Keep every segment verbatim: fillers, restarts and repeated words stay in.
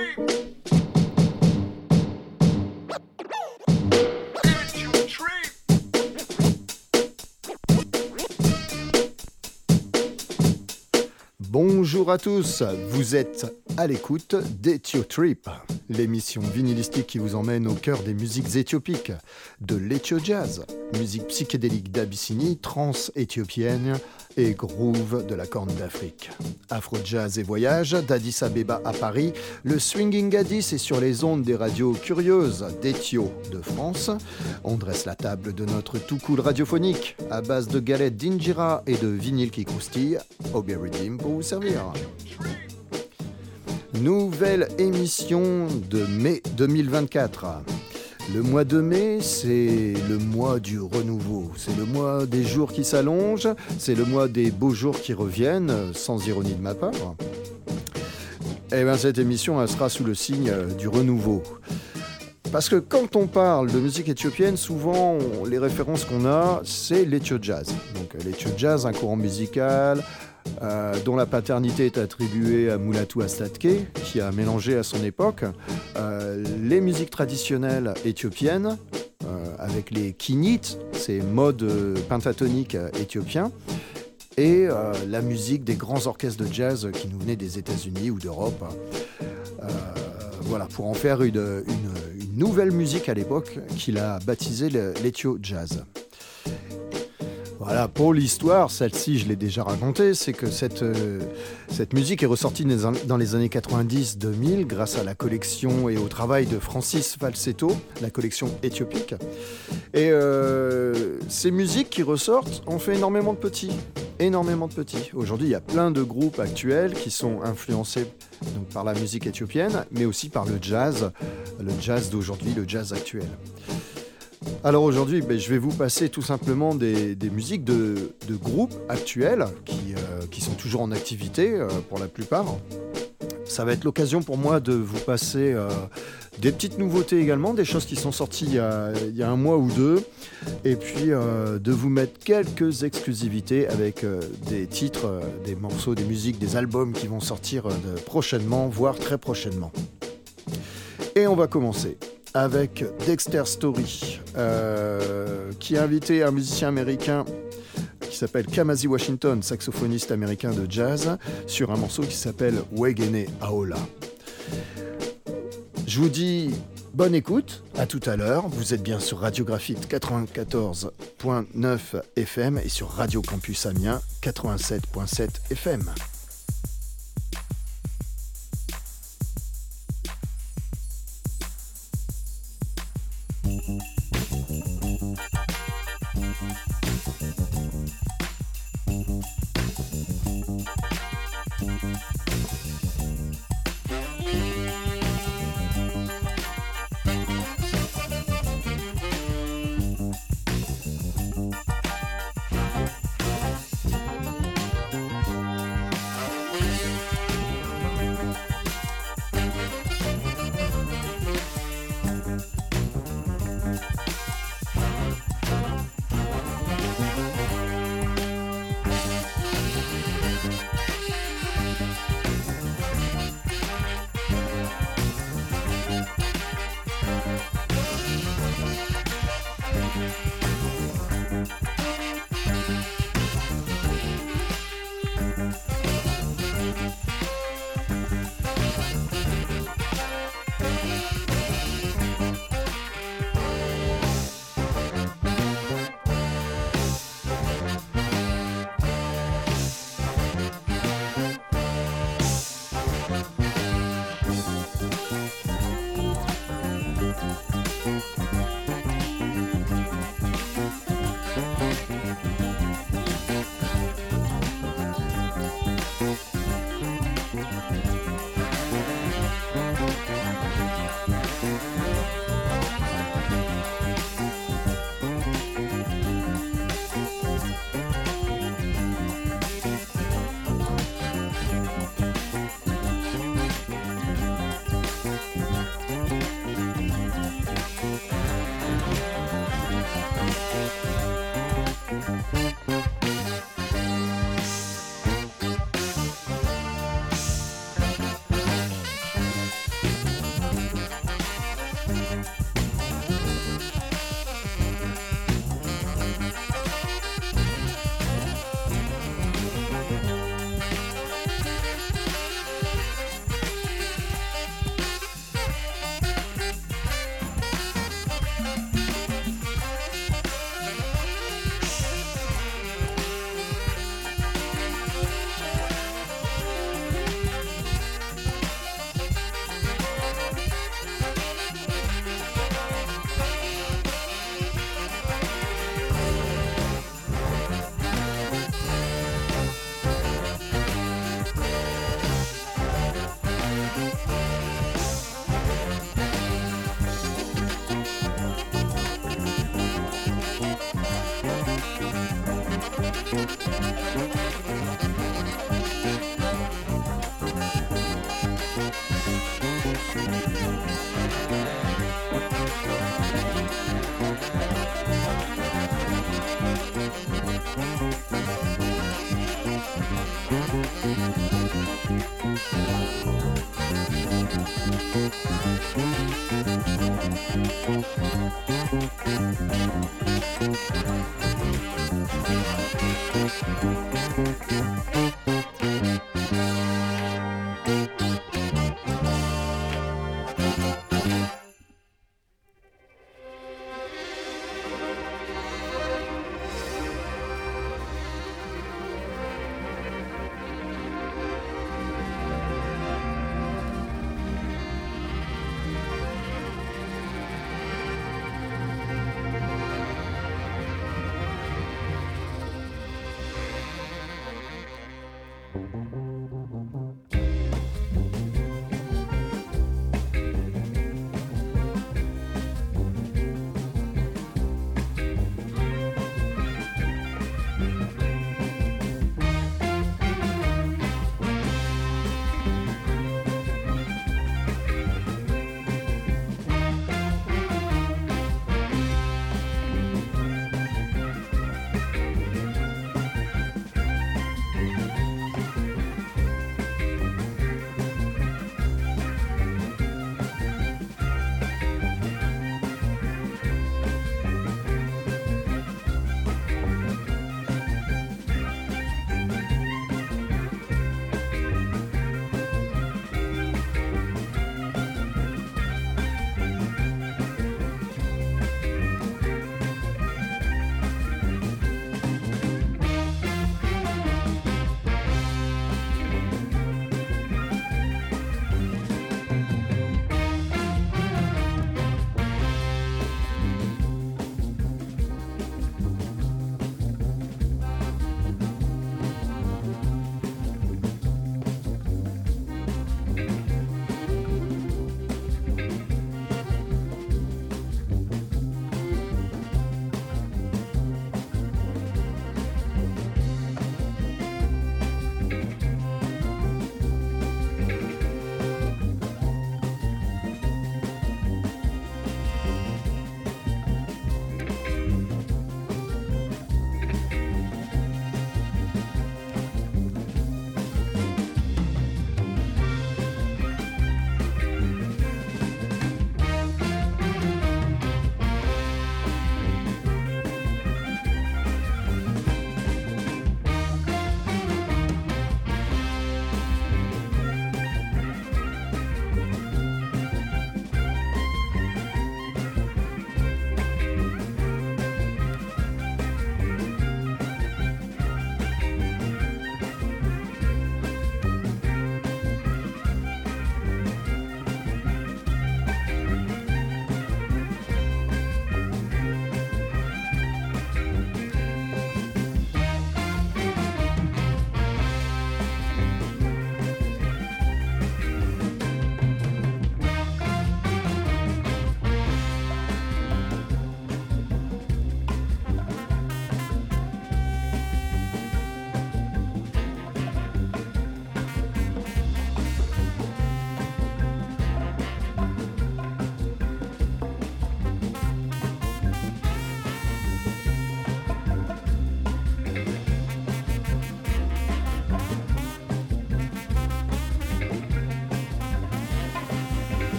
Bonjour à tous, vous êtes à l'écoute d'Ethio Trip, l'émission vinylistique qui vous emmène au cœur des musiques éthiopiques, de l'Ethio Jazz, musique psychédélique d'Abyssinie, trance éthiopienne et groove de la Corne d'Afrique. Afro Jazz et voyage, d'Addis Abeba à Paris, le Swinging Addis est sur les ondes des radios curieuses d'Ethio de France. On dresse la table de notre tout cool radiophonique à base de galettes d'injera et de vinyle qui croustille, Obi Redeem pour vous servir. Nouvelle émission de mai deux mille vingt-quatre. Le mois de mai, c'est le mois du renouveau. C'est le mois des jours qui s'allongent. C'est le mois des beaux jours qui reviennent, sans ironie de ma part. Et bien, cette émission, elle sera sous le signe du renouveau. Parce que quand on parle de musique éthiopienne, souvent, on, les références qu'on a, c'est l'Ethio Jazz. Donc, l'Ethio Jazz, un courant musical Euh, dont la paternité est attribuée à Mulatu Astatke, qui a mélangé à son époque euh, les musiques traditionnelles éthiopiennes euh, avec les kinnit, ces modes euh, pentatoniques euh, éthiopiens, et euh, la musique des grands orchestres de jazz qui nous venaient des États-Unis ou d'Europe. Euh, voilà, pour en faire une, une, une nouvelle musique à l'époque qu'il a baptisée l'Ethio Jazz. Voilà, pour l'histoire, celle-ci, je l'ai déjà racontée, c'est que cette, euh, cette musique est ressortie dans les années quatre-vingt-dix deux mille grâce à la collection et au travail de Francis Falsetto, la collection éthiopique. Et euh, ces musiques qui ressortent ont fait énormément de petits, énormément de petits. Aujourd'hui, il y a plein de groupes actuels qui sont influencés donc, par la musique éthiopienne, mais aussi par le jazz, le jazz d'aujourd'hui, le jazz actuel. Alors aujourd'hui, ben, je vais vous passer tout simplement des, des musiques de, de groupes actuels qui, euh, qui sont toujours en activité euh, pour la plupart. Ça va être l'occasion pour moi de vous passer euh, des petites nouveautés également, des choses qui sont sorties il y a, il y a un mois ou deux, et puis euh, de vous mettre quelques exclusivités avec euh, des titres, euh, des morceaux, des musiques, des albums qui vont sortir euh, de, prochainement, voire très prochainement. Et on va commencer avec Dexter Story, euh, qui a invité un musicien américain qui s'appelle Kamasi Washington, saxophoniste américain de jazz, sur un morceau qui s'appelle Wegene Aola. Je vous dis bonne écoute, à tout à l'heure. Vous êtes bien sur Radio Graphite quatre-vingt-quatorze virgule neuf F M et sur Radio Campus Amiens quatre-vingt-sept virgule sept F M.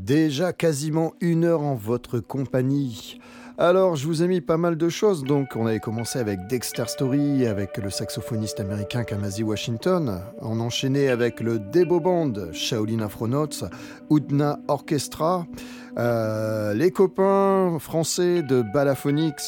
Déjà quasiment une heure en votre compagnie. Alors, je vous ai mis pas mal de choses. Donc, on avait commencé avec Dexter Story, avec le saxophoniste américain Kamasi Washington. On enchaînait avec le Debo Band, Shaolin Afronauts, Oudna Orchestra, euh, les copains français de Balaphonics.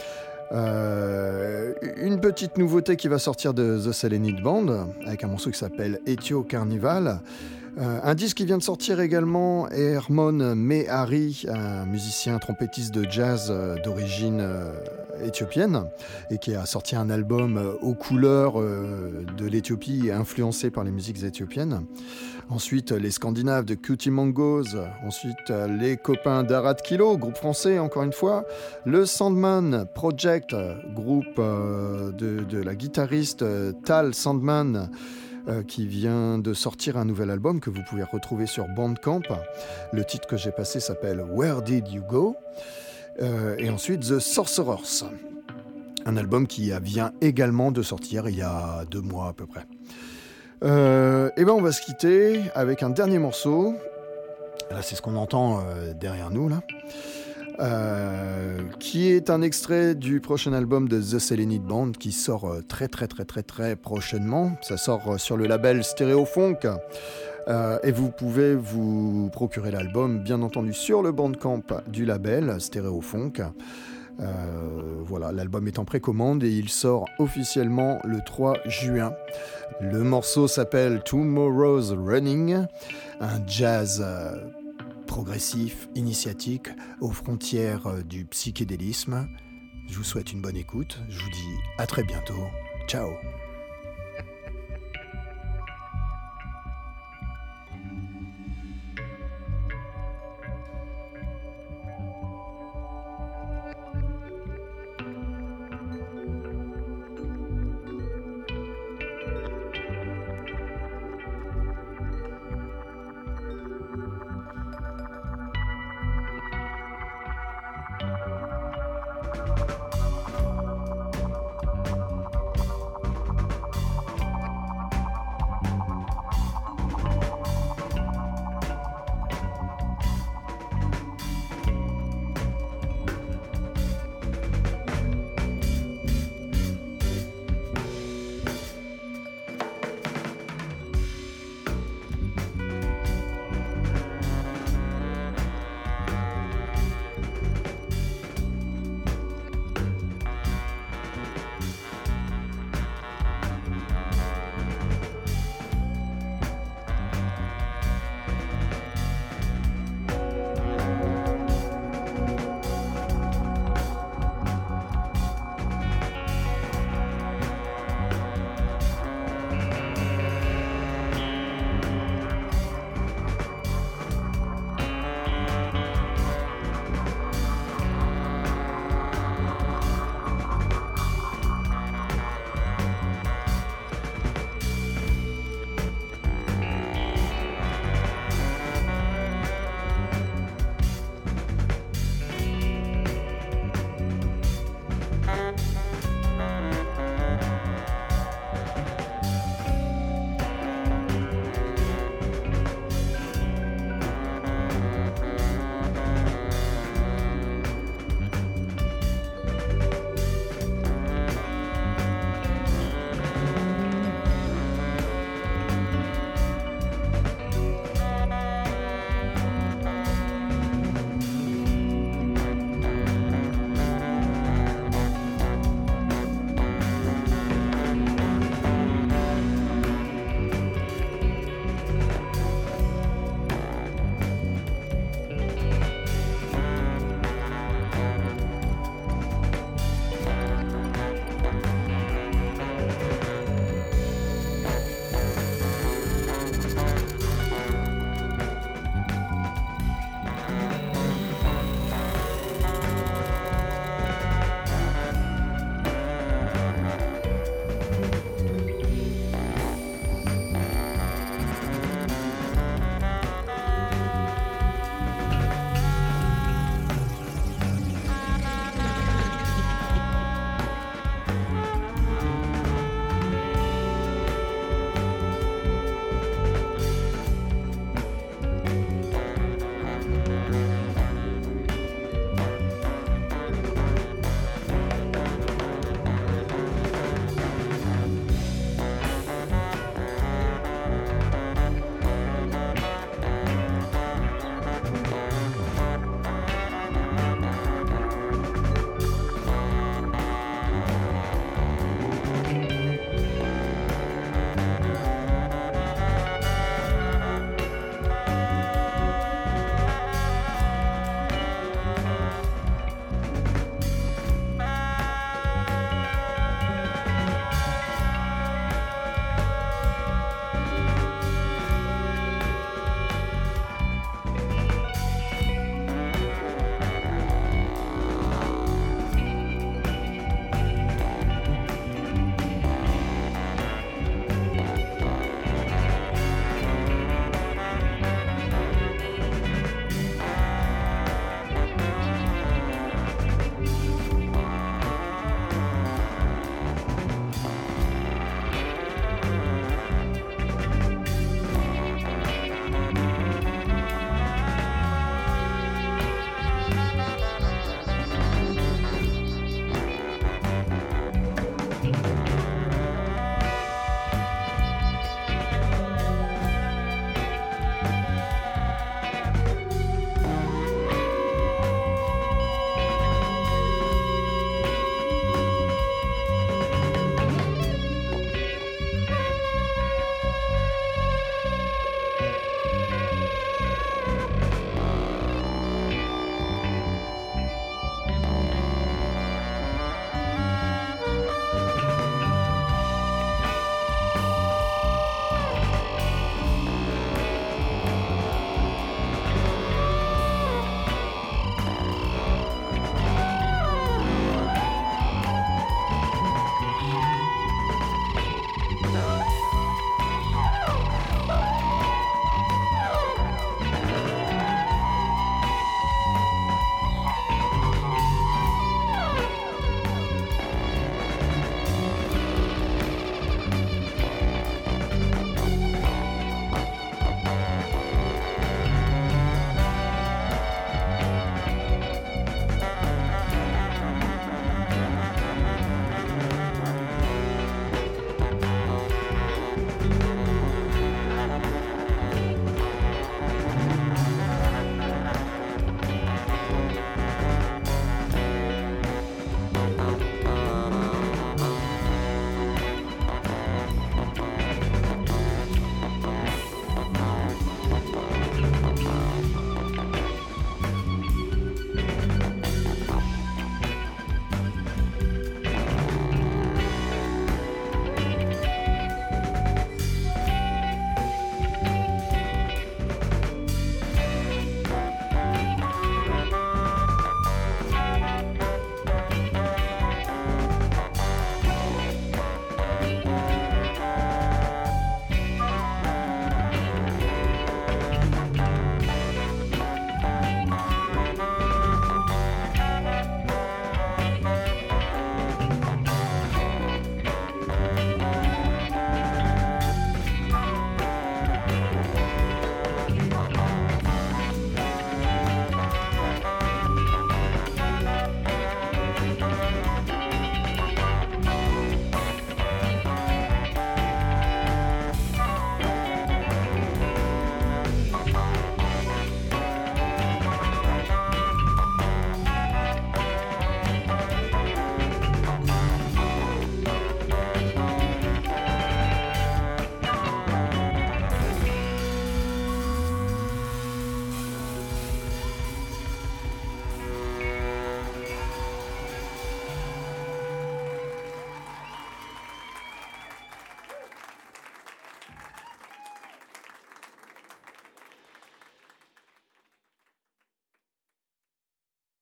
Euh, une petite nouveauté qui va sortir de The Selenite Band, avec un morceau qui s'appelle Ethio Carnival. Euh, un disque qui vient de sortir également, Hermon Mehari, un musicien trompettiste de jazz euh, d'origine euh, éthiopienne, et qui a sorti un album euh, aux couleurs euh, de l'Éthiopie, influencé par les musiques éthiopiennes. Ensuite, les Scandinaves de Cutie Mongoose. Ensuite, les copains d'Arad Kilo, groupe français encore une fois. Le Sandman Project, groupe euh, de, de la guitariste euh, Tal Sandman, euh, qui vient de sortir un nouvel album que vous pouvez retrouver sur Bandcamp. Le titre que j'ai passé s'appelle Where Did You Go euh, Et ensuite, The Sorcerers, un album qui vient également de sortir il y a deux mois à peu près. Euh, et ben on va se quitter avec un dernier morceau. Là, c'est ce qu'on entend euh, derrière nous là, euh, qui est un extrait du prochain album de The Selenite Band qui sort euh, très très très très très prochainement. Ça sort euh, sur le label Stereofunk. Euh, et vous pouvez vous procurer l'album, bien entendu, sur le Bandcamp du label Stereofunk. Euh, voilà, l'album est en précommande et il sort officiellement le trois juin. Le morceau s'appelle Tomorrow's Running, un jazz euh, progressif, initiatique, aux frontières euh, du psychédélisme. Je vous souhaite une bonne écoute, je vous dis à très bientôt, ciao.